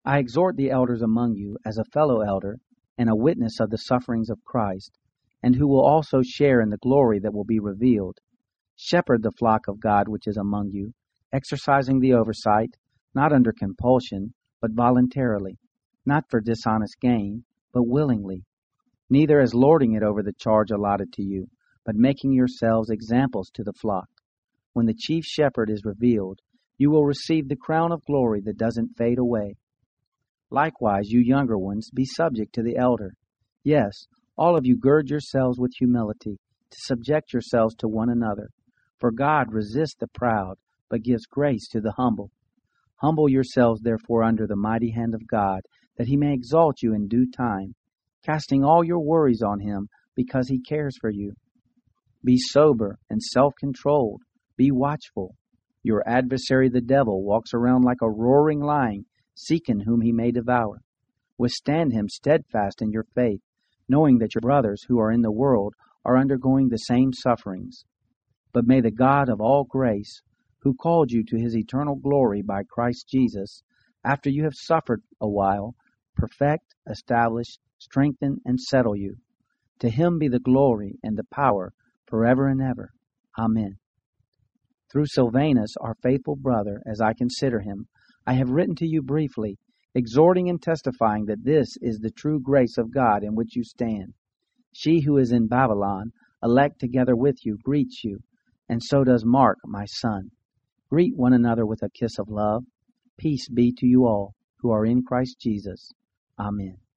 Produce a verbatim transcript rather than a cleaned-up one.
I exhort the elders among you as a fellow elder and a witness of the sufferings of Christ, and who will also share in the glory that will be revealed. Shepherd the flock of God which is among you, exercising the oversight, not under compulsion, but voluntarily, not for dishonest gain, but willingly, neither as lording it over the charge allotted to you, but making yourselves examples to the flock. When the chief shepherd is revealed, you will receive the crown of glory that doesn't fade away. Likewise, you younger ones, be subject to the elder. Yes, all of you gird yourselves with humility, to subject yourselves to one another. For God resists the proud, but gives grace to the humble. Humble yourselves therefore under the mighty hand of God, that he may exalt you in due time, casting all your worries on him, because he cares for you. Be sober and self-controlled. Be watchful. Your adversary the devil walks around like a roaring lion, seeking whom he may devour. Withstand him steadfast in your faith, knowing that your brothers who are in the world are undergoing the same sufferings. But may the God of all grace, who called you to his eternal glory by Christ Jesus, after you have suffered a while, perfect, establish, strengthen, and settle you. To him be the glory and the power forever and ever. Amen. Through Silvanus, our faithful brother, as I consider him, I have written to you briefly, exhorting and testifying that this is the true grace of God in which you stand. She who is in Babylon, elect together with you, greets you, and so does Mark, my son. Greet one another with a kiss of love. Peace be to you all who are in Christ Jesus. Amen.